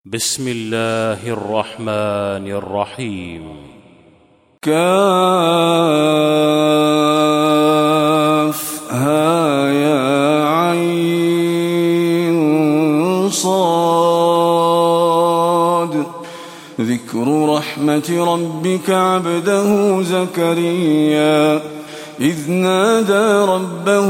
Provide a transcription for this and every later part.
بسم الله الرحمن الرحيم. كافها يا عين صاد ذكر رحمة ربك عبده زكريا إذ نادى ربه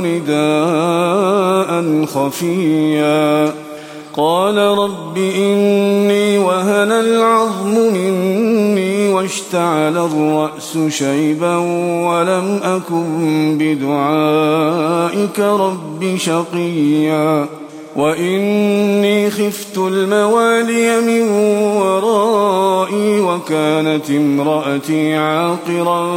نداء خفيا قال رب إني وهن العظم مني واشتعل الرأس شيبا ولم أكن بدعائك رب شقيا وإني خفت الموالي من ورائي وكانت امرأتي عاقرا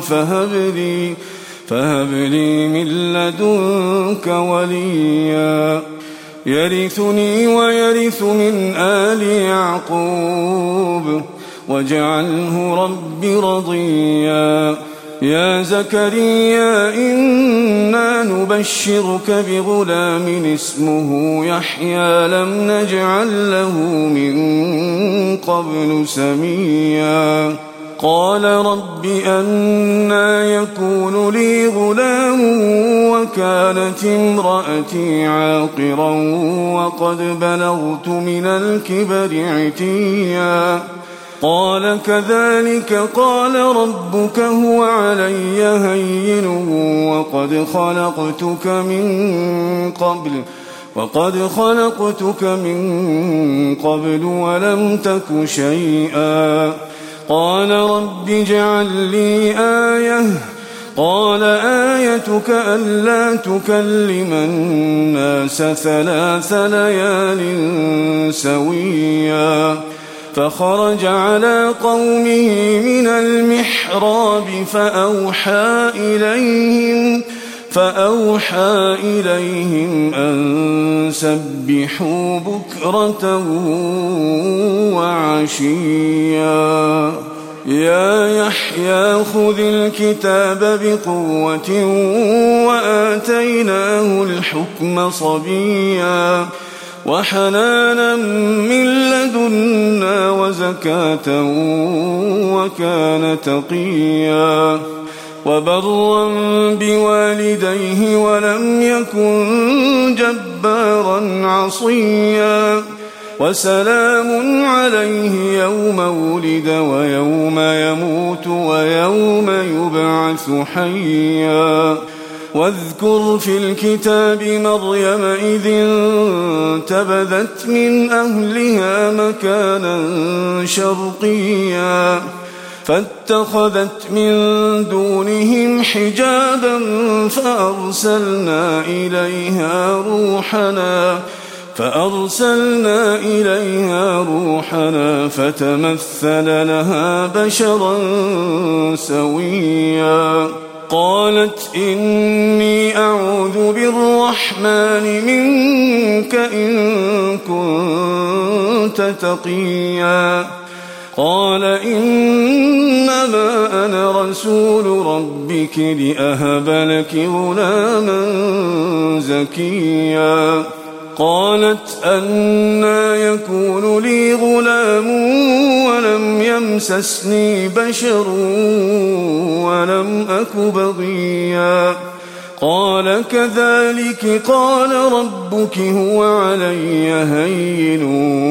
فهب لي من لدنك وليا يرثني ويرث من آل يعقوب واجعله رب رضيا يا زكريا إنا نبشرك بغلام اسمه يحيى لم نجعل له من قبل سميا قال رب أنى يكون لي غلام وكانت امرأتي عاقرا وقد بلغت من الكبر عتيا قال كذلك قال ربك هو علي هين وقد خلقتك من قبل ولم تك شيئا قال رب اجعل لي آية قال آيتك ألا تكلم الناس 3 ليال سويا فخرج على قومه من المحراب فأوحى إليهم أن سبحوا بكرة وعشيا يا يحيى خذ الكتاب بقوة وآتيناه الحكم صبيا وحنانا من لدنا وزكاة وكان تقيا وبرا بوالديه ولم يكن جبارا عصيا وسلام عليه يوم ولد ويوم يموت ويوم يبعث حيا واذكر في الكتاب مريم إذ انتبذت من أهلها مكانا شرقيا فاتخذت من دونهم حجابا فأرسلنا إليها روحنا فتمثل لها بشرا سويا قالت إني أعوذ بالرحمن منك إن كنت تقيا قال إنما أنا رسول ربك لأهب لك غلاما زكيا قالت أنى يكون لي غلام ولم يمسسني بشر ولم أك بغيا قال كذلك قال ربك هو علي هين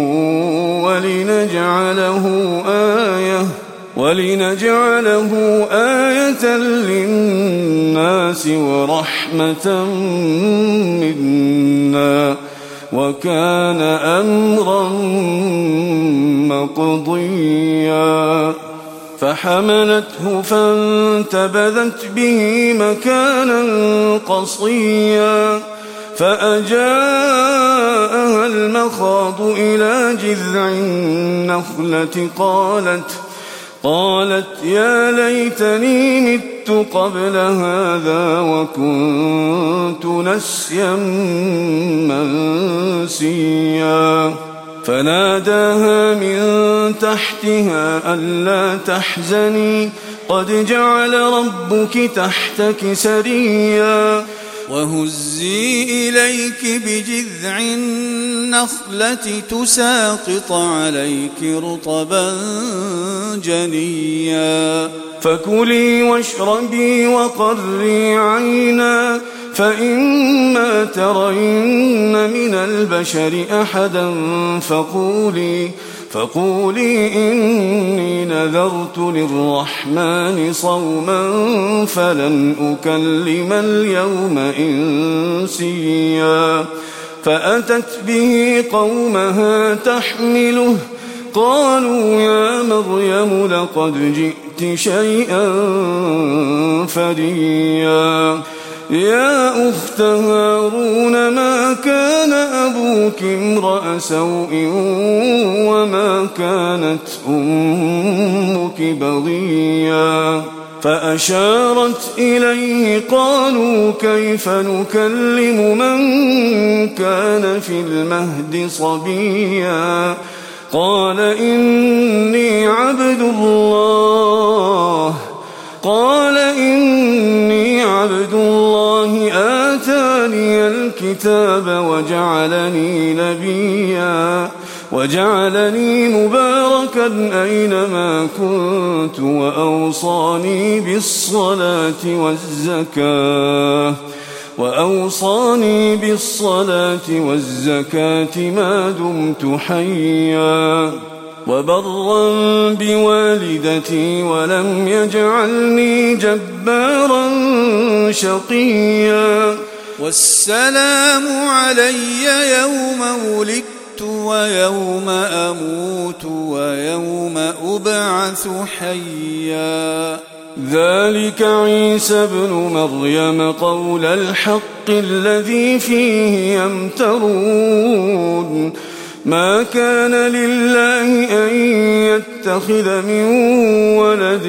ولنجعله آية للناس ورحمة منا وكان أمرا مقضيا فحملته فانتبذت به مكانا قصيا فأجاءها المخاض إلى جذع النخلة قالت يا ليتني مت قبل هذا وكنت نسيا منسيا فناداها من تحتها ألا تحزني قد جعل ربك تحتك سريا وهزي إليك بجذع النخلة تساقط عليك رطبا جنيا فكلي واشربي وقري عينا فإما ترين من البشر أحدا فقولي إني نذرت للرحمن صوما فلن أكلم اليوم إنسيا فأتت به قومها تحمله قالوا يا مريم لقد جئت شيئا فريا يا أخت هارون ما كان أبوك امرأ سوء وما كانت أمك بغيا فأشارت إليه قالوا كيف نكلم من كان في المهد صبيا قال إني عبد الله آتاني الكتاب وجعلني مباركا أينما كنت وأوصاني بالصلاة والزكاة ما دمت حيا وبرا بوالدتي ولم يجعلني جبارا شقيا والسلام علي يوم ولدت ويوم أموت ويوم أبعث حيا ذلك عيسى ابن مريم قول الحق الذي فيه يمترون ما كان لله أن يتخذ من ولد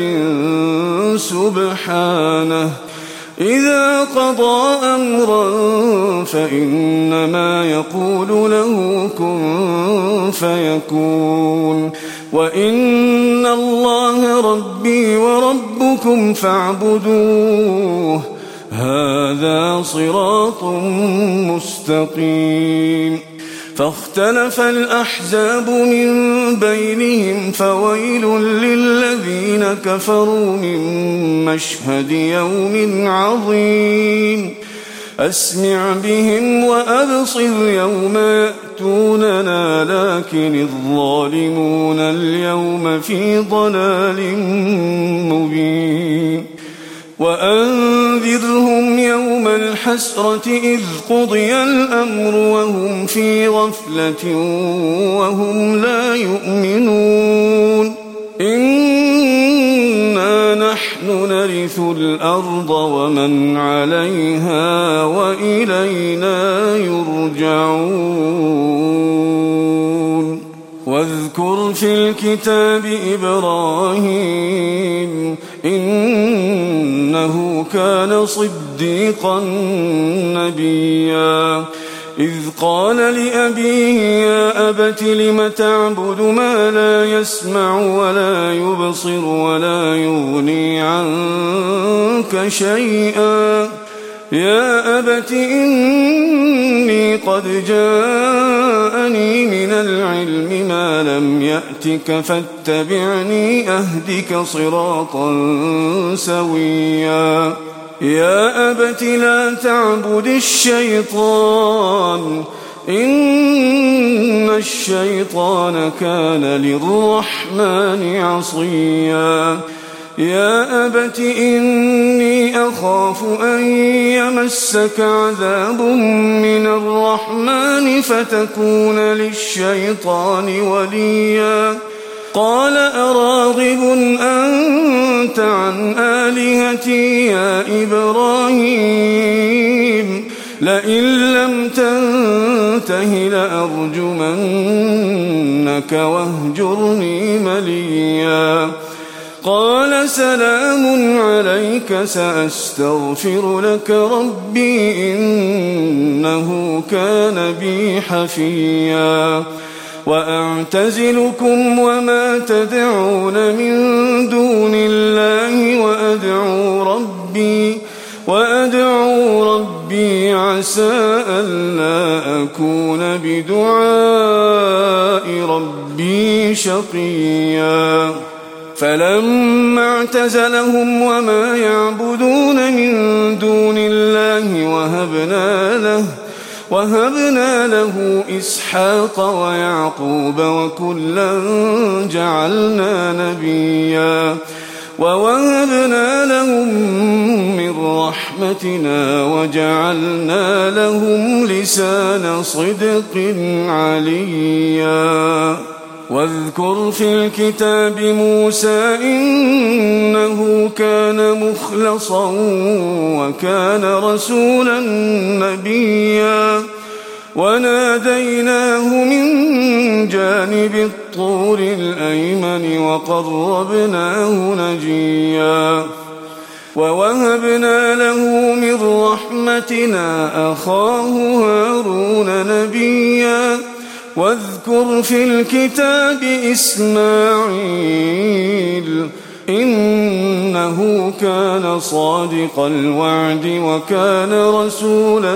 سبحانه إذا قضى أمرا فإنما يقول له كن فيكون وإن الله ربي وربكم فاعبدوه هذا صراط مستقيم فاختلف الأحزاب من بينهم فويل للذين كفروا من مشهد يوم عظيم أسمع بهم وأبصر يوم يأتوننا لكن الظالمون اليوم في ضلال مبين وأنذرهم يوم الحسرة إذ قضي الأمر وهم في غفلة وهم لا يؤمنون إنا نحن نرث الأرض ومن عليها وإلينا يرجعون واذكر في الكتاب إبراهيم إنه كان صديقا نبيا إذ قال لأبيه يا أبت لم تعبد ما لا يسمع ولا يبصر ولا يغني عنك شيئا يا أبت إني قد جاءني من العلم ما لم يأتك فاتبعني أهدك صراطا سويا يا أبت لا تعبد الشيطان إن الشيطان كان للرحمن عصيا يا أبت إني أخاف أن يمسك عذاب من الرحمن فتكون للشيطان وليا قال أراغب أنت عن آلهتي يا إبراهيم لئن لم تنته لأرجمنك واهجرني مليا قال سلام عليك سأستغفر لك ربي إنه كان بي حفيا وأعتزلكم وما تدعون من دون الله وأدعو ربي ربي عسى ألا أكون بدعاء ربي شقيا فلما اعتزلهم وما يعبدون من دون الله وهبنا له إسحاق ويعقوب وكلا جعلنا نبيا ووهبنا لهم من رحمتنا وجعلنا لهم لسان صدق عليا واذكر في الكتاب موسى إنه كان مخلصا وكان رسولا نبيا وناديناه من جانب الطور الأيمن وقربناه نجيا ووهبنا له من رحمتنا أخاه هارون نبيا واذكر في الكتاب إسماعيل إنه كان صادق الوعد وكان رسولا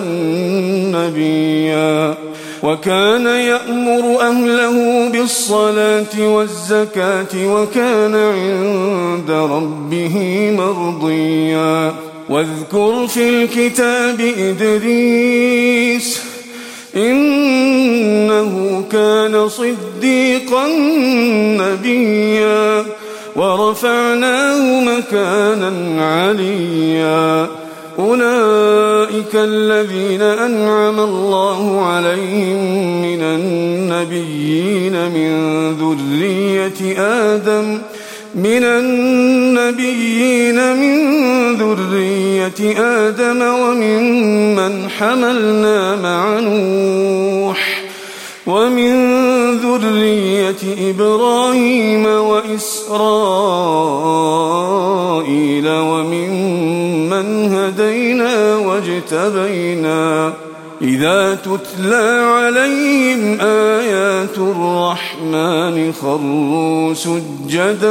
نبيا وكان يأمر أهله بالصلاة والزكاة وكان عند ربه مرضيا واذكر في الكتاب إدريس إنه كان صديقا نبيا ورفعناه مكانا عليا أولئك الذين أنعم الله عليهم من النبيين من ذرية آدم وممن حملنا مع نوح ومن ذرية إبراهيم وإسرائيل وممن هدينا واجتبينا إذا تتلى عليهم آيات الرحمن خروا سجدا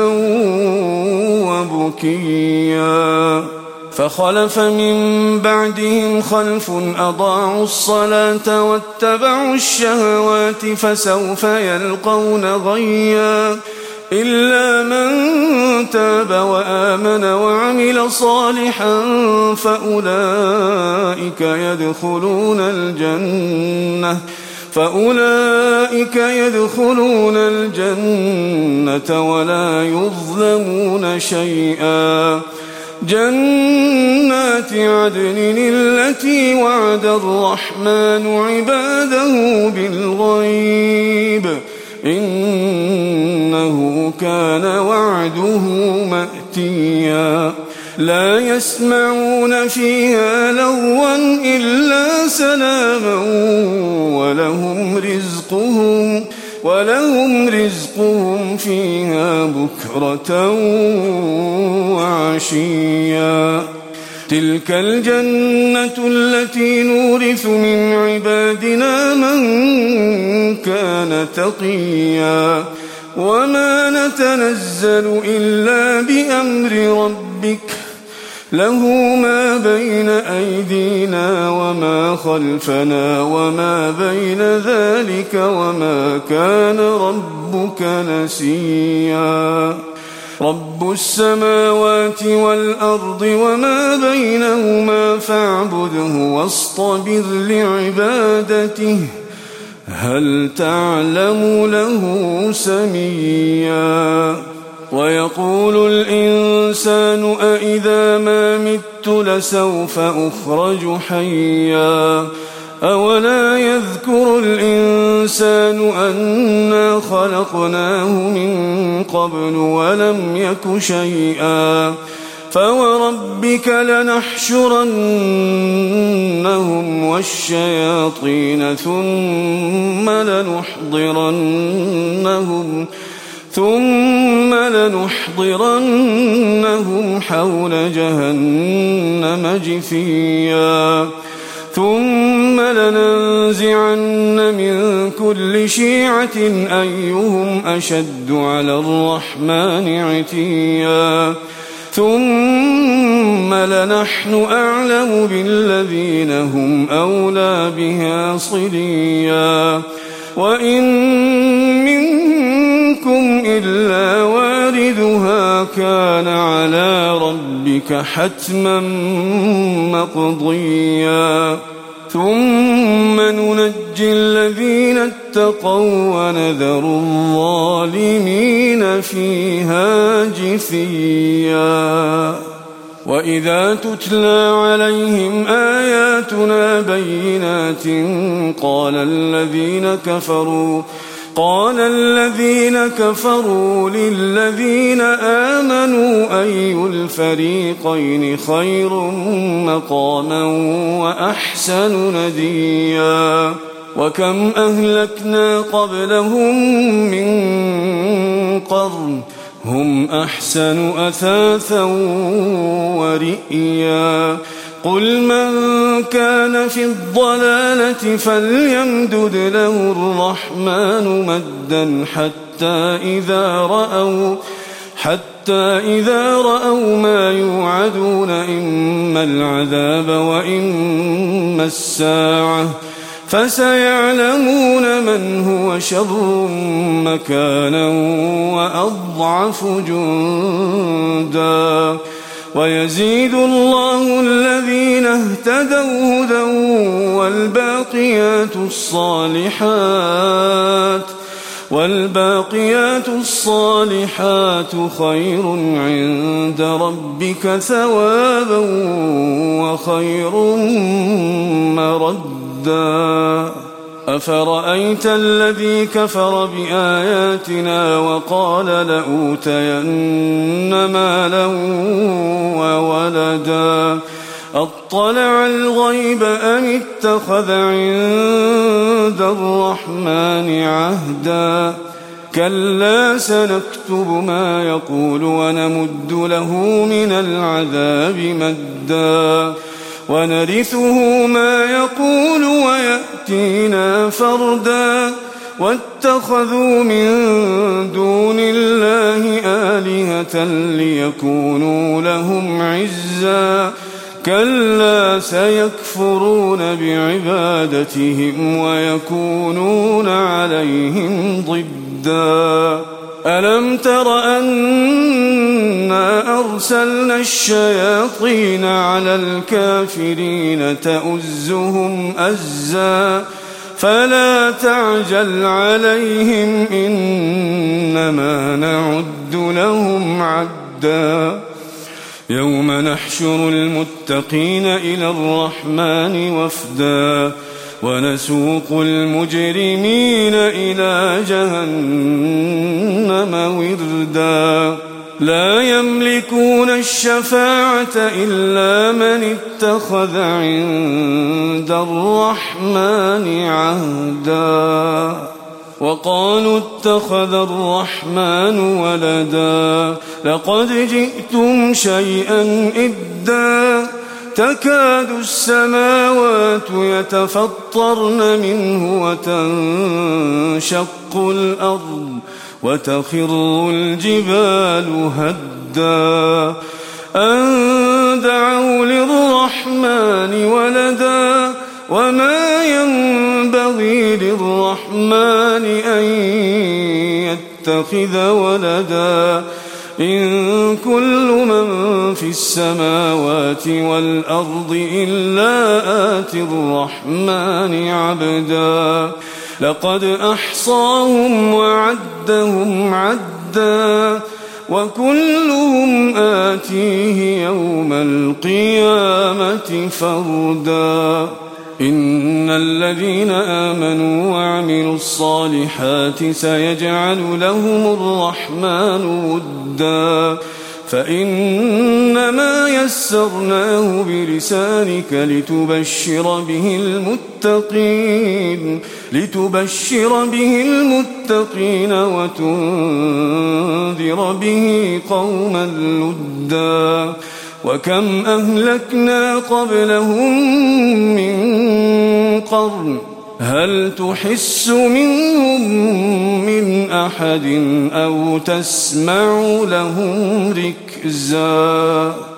وبكيا فخلف من بعدهم خلف أضاعوا الصلاة واتبعوا الشهوات فسوف يلقون غيا إلا من تاب وآمن وعمل صالحا فأولئك يدخلون الجنة ولا يظلمون شيئا جنات عدن التي وعد الرحمن عباده بالغيب إنه كان وعده مأتيا لا يسمعون فيها لغوا إلا سلاما ولهم رزقهم فيها بكرة وعشيا تلك الجنة التي نورث من عبادنا من كان تقيا وما نتنزل إلا بأمر ربك له ما بين أيدينا وما خلفنا وما بين ذلك وما كان ربك نسيا رب السماوات والأرض وما بينهما فاعبده واصطبر لعبادته هل تعلم له سميا ويقول الإنسان أإذا ما مت لسوف أخرج حيا أولا يذكر الإنسان أنا خلقناه من قبل ولم يك شيئا فوربك لنحشرنهم والشياطين ثم لنحضرنهم حول جهنم جثيا ثم لننزعن من كل شيعة أيهم أشد على الرحمن عتيا ثم لنحن أعلم بالذين هم أولى بها صليا وإن منكم إلا واردها كان على ربك حتما مقضيا ثم ننجي الذين اتقوا ونذر الظالمين فيها جثيا وإذا تتلى عليهم آياتنا بينات قال الذين كفروا للذين آمنوا أي الفريقين خير مقاما وأحسن نديا وكم أهلكنا قبلهم من قرن هم أحسن أثاثا ورئيا قل من كان في الضلالة فليمدد له الرحمن مدا حتى إذا رأوا ما يوعدون إما العذاب وإما الساعة فسيعلمون من هو شر مكانا وأضعف جندا ويزيد الله الذين اهتدوا هدى والباقيات الصالحات خير عند ربك ثوابا وخير مردا أفرأيت الذي كفر بآياتنا وقال لأوتين مالا وولدا أطلع الغيب أم اتخذ عند الرحمن عهدا كلا سنكتب ما يقول ونمد له من العذاب مدا ونرثه ما يقول ويأتينا فردا واتخذوا من دون الله آلهة ليكونوا لهم عزا كلا سيكفرون بعبادتهم ويكونون عليهم ضدا ألم تر أنا أرسلنا الشياطين على الكافرين تؤزهم أزا فلا تعجل عليهم إنما نعد لهم عدا يوم نحشر المتقين إلى الرحمن وفدا ونسوق المجرمين إلى جهنم وردا لا يملكون الشفاعة إلا من اتخذ عند الرحمن عهدا وقالوا اتخذ الرحمن ولدا لقد جئتم شيئا إدا تكاد السماوات يتفطرن منه وتنشق الأرض وتخر الجبال هدا أن دعوا للرحمن ولدا وما ينبغي للرحمن أن يتخذ ولدا إن كل من في السماوات والأرض إلا آتي الرحمن عبدا لقد أحصاهم وعدهم عدا وكلهم آتيه يوم القيامة فردا إن الذين آمنوا وعملوا الصالحات سيجعل لهم الرحمن ودا فإنما يسرناه بلسانك لتبشر به المتقين وتنذر به قوما لدا وكم أهلكنا قبلهم من قرن هل تحس منهم من أحد أو تسمع لهم ركزا